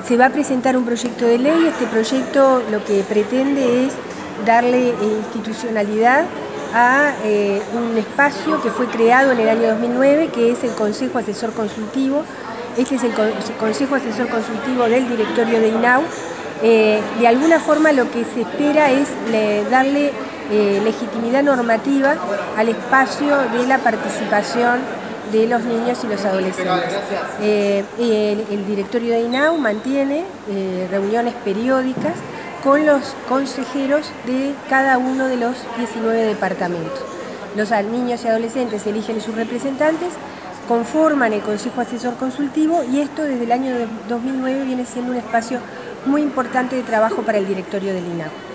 Se va a presentar un proyecto de ley. Este proyecto lo que pretende es darle institucionalidad a un espacio que fue creado en el año 2009, que es el Consejo Asesor Consultivo. Este es el Consejo Asesor Consultivo del directorio de INAU. De alguna forma lo que se espera es darle legitimidad normativa al espacio de la participación de los niños y los adolescentes. El directorio de INAU mantiene reuniones periódicas con los consejeros de cada uno de los 19 departamentos. Los niños y adolescentes eligen sus representantes, conforman el Consejo Asesor Consultivo, y esto desde el año 2009 viene siendo un espacio muy importante de trabajo para el directorio del INAU.